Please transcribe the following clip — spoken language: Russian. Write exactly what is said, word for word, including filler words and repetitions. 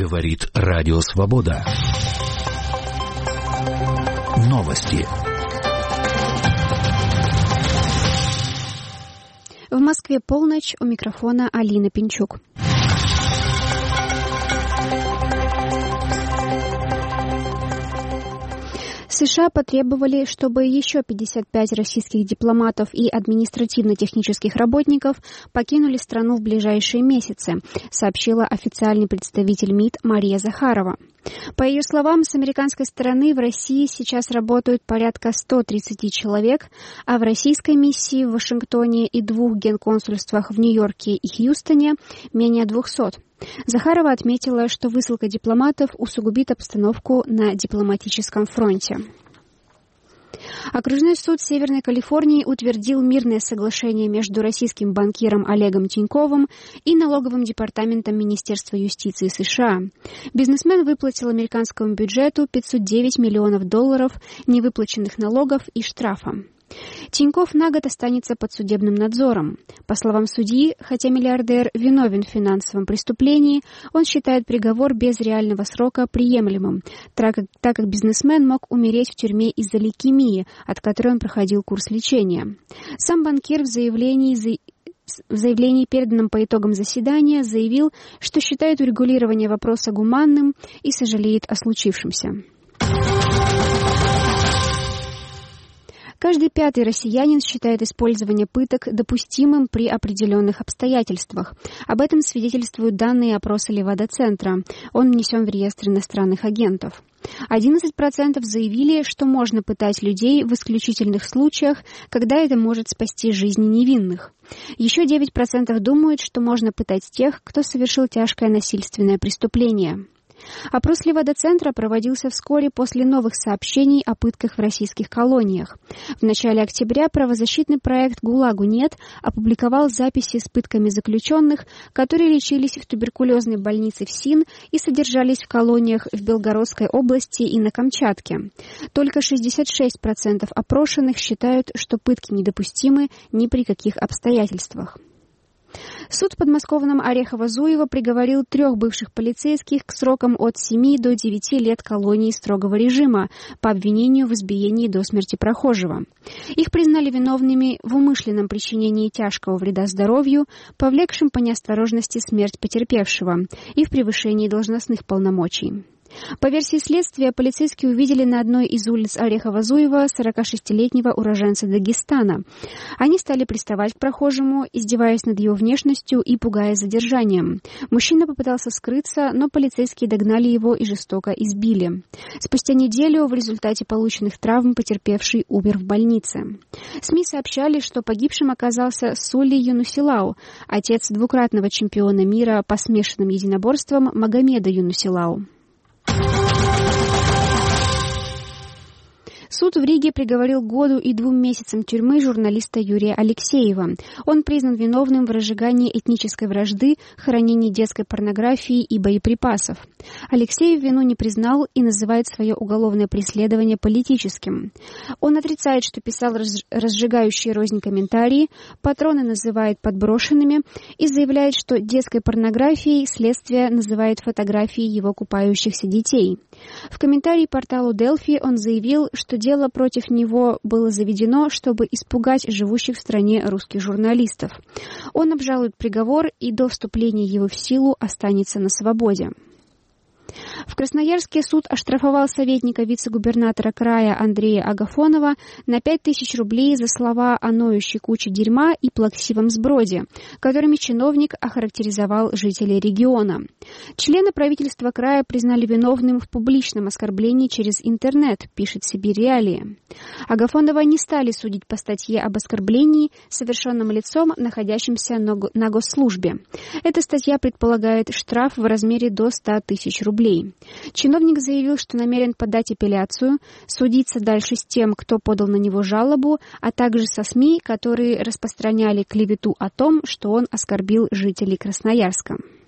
Говорит Радио Свобода. Новости. В Москве полночь, у микрофона Алина Пинчук. США потребовали, чтобы еще пятьдесят пять российских дипломатов и административно-технических работников покинули страну в ближайшие месяцы, сообщила официальный представитель МИД Мария Захарова. По ее словам, с американской стороны в России сейчас работают порядка сто тридцать человек, а в российской миссии в Вашингтоне и двух генконсульствах в Нью-Йорке и Хьюстоне менее двухсот. Захарова отметила, что высылка дипломатов усугубит обстановку на дипломатическом фронте. Окружной суд Северной Калифорнии утвердил мирное соглашение между российским банкиром Олегом Тиньковым и налоговым департаментом Министерства юстиции США. Бизнесмен выплатил американскому бюджету пятьсот девять миллионов долларов невыплаченных налогов и штрафа. Тинькофф на год останется под судебным надзором. По словам судьи, хотя миллиардер виновен в финансовом преступлении, он считает приговор без реального срока приемлемым, так как, так как бизнесмен мог умереть в тюрьме из-за лейкемии, от которой он проходил курс лечения. Сам банкир в заявлении В заявлении, переданном по итогам заседания, заявил, что считает урегулирование вопроса гуманным и сожалеет о случившемся. Каждый пятый россиянин считает использование пыток допустимым при определенных обстоятельствах. Об этом свидетельствуют данные опроса Левада-центра. Он внесен в реестр иностранных агентов. одиннадцать процентов заявили, что можно пытать людей в исключительных случаях, когда это может спасти жизни невинных. Еще девять процентов думают, что можно пытать тех, кто совершил тяжкое насильственное преступление. Опрос Левада-центра проводился вскоре после новых сообщений о пытках в российских колониях. В начале октября правозащитный проект «ГУЛАГу нет» опубликовал записи с пытками заключенных, которые лечились в туберкулезной больнице ФСИН и содержались в колониях в Белгородской области и на Камчатке. Только шестьдесят шесть процентов опрошенных считают, что пытки недопустимы ни при каких обстоятельствах. Суд в подмосковном Орехово-Зуево приговорил трех бывших полицейских к срокам от семи до девяти лет колонии строгого режима по обвинению в избиении до смерти прохожего. Их признали виновными в умышленном причинении тяжкого вреда здоровью, повлекшем по неосторожности смерть потерпевшего и в превышении должностных полномочий. По версии следствия, полицейские увидели на одной из улиц Орехово-Зуева сорокашестилетнего уроженца Дагестана. Они стали приставать к прохожему, издеваясь над его внешностью и пугая задержанием. Мужчина попытался скрыться, но полицейские догнали его и жестоко избили. Спустя неделю в результате полученных травм потерпевший умер в больнице. СМИ сообщали, что погибшим оказался Сули Юнусилау, отец двукратного чемпиона мира по смешанным единоборствам Магомеда Юнусилау. Суд в Риге приговорил к году и двум месяцам тюрьмы журналиста Юрия Алексеева. Он признан виновным в разжигании этнической вражды, хранении детской порнографии и боеприпасов. Алексеев вину не признал и называет свое уголовное преследование политическим. Он отрицает, что писал разжигающие рознь комментарии, патроны называет подброшенными и заявляет, что детской порнографией следствие называет фотографии его купающихся детей. В комментарии порталу Delphi он заявил, что дело против него было заведено, чтобы испугать живущих в стране русских журналистов. Он обжалует приговор и до вступления его в силу останется на свободе. В Красноярске суд оштрафовал советника вице-губернатора края Андрея Агафонова на пять тысяч рублей за слова о ноющей куче дерьма и плаксивом сброде, которыми чиновник охарактеризовал жителей региона. Члена правительства края признали виновным в публичном оскорблении через интернет, пишет Сибирь Реалии. Агафонова не стали судить по статье об оскорблении, совершенном лицом, находящимся на госслужбе. Эта статья предполагает штраф в размере до ста тысяч рублей. Чиновник заявил, что намерен подать апелляцию, судиться дальше с тем, кто подал на него жалобу, а также со СМИ, которые распространяли клевету о том, что он оскорбил жителей Красноярска.